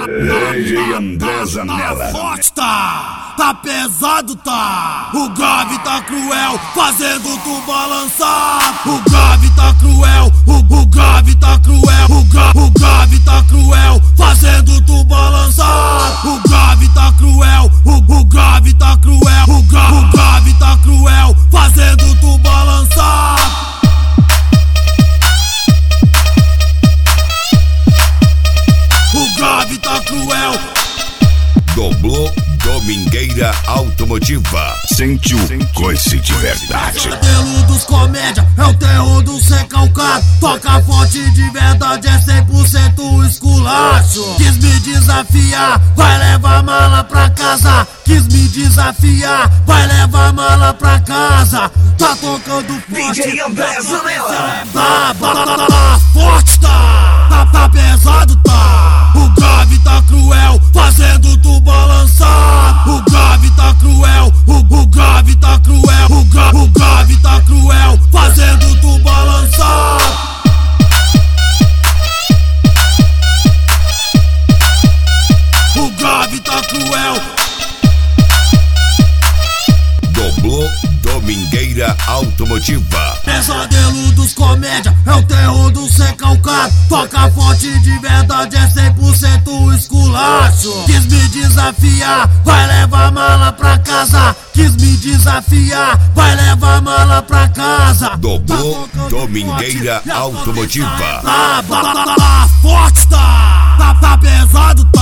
DJ André Zanella. Forte tá pesado tá. O grave tá cruel, fazendo tu balançar. O grave tá cruel, o grave tá cruel. O grave tá cruel, fazendo tu balançar. O grave tá cruel, o grave tá cruel. O grave tá cruel, fazendo tu balançar. O grave tá cruel. Doblô Domingueira Automotiva. Sente o coice de verdade. Modelo dos comédia é o terror do recalcado. Toca forte de verdade, é 100% esculacho. Quis me desafiar, vai levar mala pra casa. Quis me desafiar, vai levar mala pra casa. Tá tocando forte, DJ André Zanella. Forte tá pesado tá. O grave tá cruel, fazendo tu balançar. O grave tá cruel, o grave tá cruel. O grave tá cruel, fazendo tu balançar. O grave tá cruel. Doblô Domingueira Automotiva. Pesadelo dos comédia é o terror do recalcado. Toca forte de verdade, é 100% esculacho. Quis me desafiar, vai levar mala pra casa. Quis me desafiar, vai levar mala pra casa. Doblô Domingueira Automotiva. Forte tá pesado